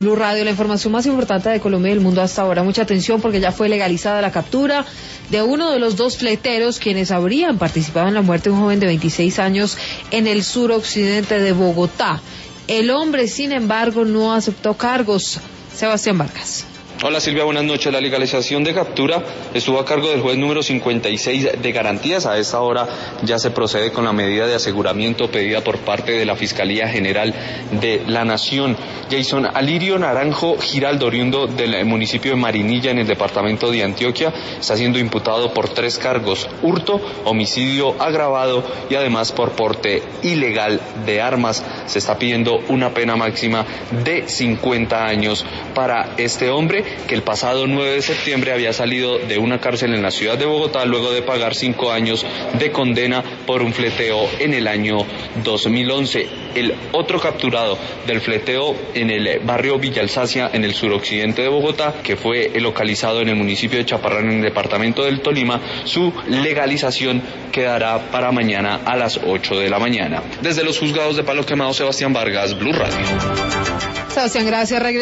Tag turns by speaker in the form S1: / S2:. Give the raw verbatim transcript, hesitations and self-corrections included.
S1: Blue Radio, la información más importante de Colombia y del mundo hasta ahora. Mucha atención porque ya fue legalizada la captura de uno de los dos fleteros quienes habrían participado en la muerte de un joven de veintiséis años en el suroccidente de Bogotá. El hombre, sin embargo, no aceptó cargos. Sebastián Vargas.
S2: Hola Silvia, buenas noches. La legalización de captura estuvo a cargo del juez número cincuenta y seis de garantías. A esta hora ya se procede con la medida de aseguramiento pedida por parte de la Fiscalía General de la Nación. Jason Alirio Naranjo Giraldo, oriundo del municipio de Marinilla en el departamento de Antioquia, está siendo imputado por tres cargos: hurto, homicidio agravado y además por porte ilegal de armas. Se está pidiendo una pena máxima de cincuenta años para este hombre, que el pasado nueve de septiembre había salido de una cárcel en la ciudad de Bogotá luego de pagar cinco años de condena por un fleteo en el año dos mil once. El otro capturado del fleteo en el barrio Villa Alsacia, en el suroccidente de Bogotá, que fue localizado en el municipio de Chaparrán, en el departamento del Tolima, su legalización quedará para mañana a las ocho de la mañana. Desde los juzgados de Palo Quemado, Sebastián Vargas, Blue Radio.
S1: Sebastián, gracias.